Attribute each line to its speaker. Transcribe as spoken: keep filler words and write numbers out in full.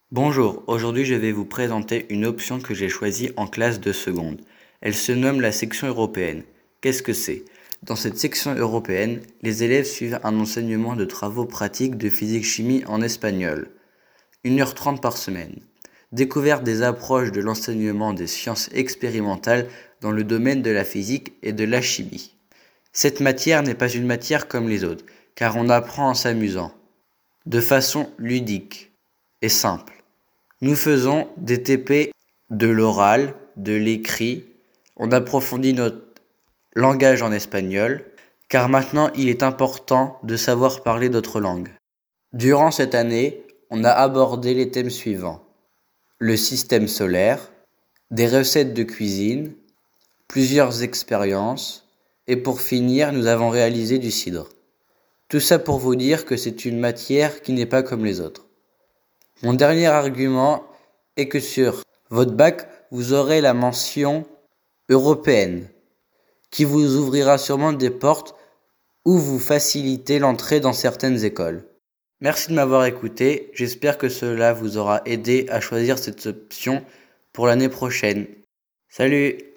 Speaker 1: Bonjour, aujourd'hui je vais vous présenter une option que j'ai choisie en classe de seconde. Elle se nomme la section européenne. Qu'est-ce que c'est? Dans cette section européenne, les élèves suivent un enseignement de travaux pratiques de physique-chimie en espagnol. une heure trente par semaine. Découverte des approches de l'enseignement des sciences expérimentales dans le domaine de la physique et de la chimie. Cette matière n'est pas une matière comme les autres, car on apprend en s'amusant, de façon ludique et simple. Nous faisons des T P de l'oral, de l'écrit, on approfondit notre langage en espagnol, car maintenant il est important de savoir parler d'autres langues. Durant cette année, on a abordé les thèmes suivants: le système solaire, des recettes de cuisine, plusieurs expériences, et pour finir, nous avons réalisé du cidre. Tout ça pour vous dire que c'est une matière qui n'est pas comme les autres. Mon dernier argument est que sur votre bac, vous aurez la mention européenne, qui vous ouvrira sûrement des portes ou vous faciliter l'entrée dans certaines écoles. Merci de m'avoir écouté, j'espère que cela vous aura aidé à choisir cette option pour l'année prochaine. Salut!